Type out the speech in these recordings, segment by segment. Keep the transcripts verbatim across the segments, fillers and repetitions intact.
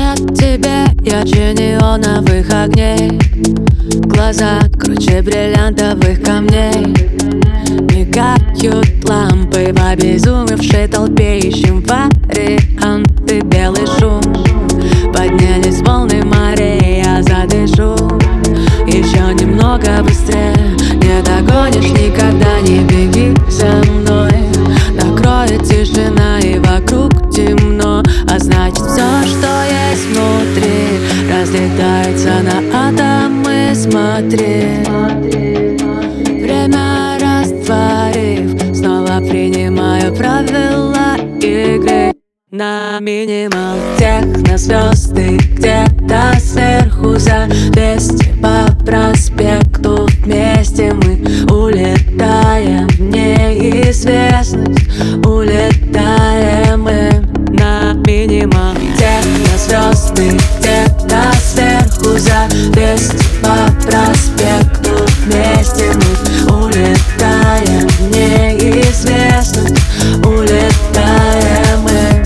от тебя ярче неоновых огней, глаза круче бриллиантовых камней. Мигают лампы в обезумевшей толпе, ищем варианты, белый шум. Поднялись волны морей, я задышу еще немного быстрее. Не догонишь никогда, не беги за мной. Накроет тишина и вокруг темно, а значит все, что есть внутри, разлетается на атомы. Смотри, время растворив, снова принимаю правила игры. На минимал техно звезды где-то сверху за двести по проспекту. Вместе мы улетаем в неизвестность, улетаем мы. На минимал техно звезды где-то сверху за двести по проспекту. Вместе мы улетаем в неизвестность, улетаем мы.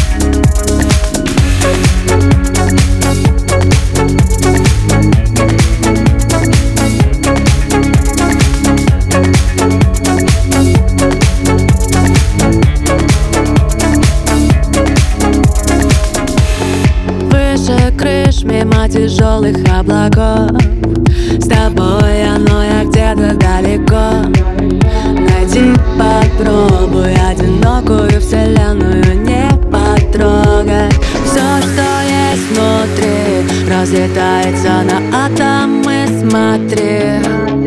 Крыш мимо тяжелых облаков, с тобой оно я где-то далеко. Найди, попробуй одинокую вселенную не потрогать. Все, что есть внутри, разлетается на атомы. Смотри,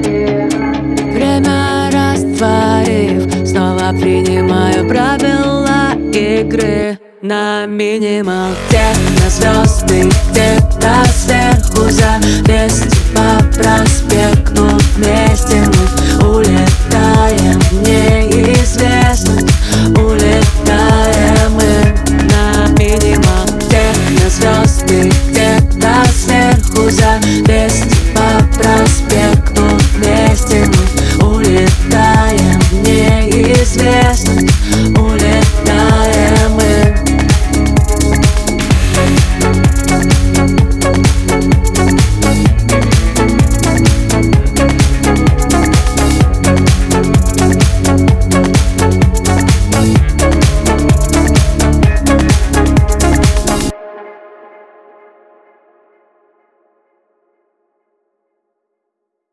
время растворив, снова принимаю правила игры. На минимал техно звезды где-то сверху за двести по проспекту. Вместе мы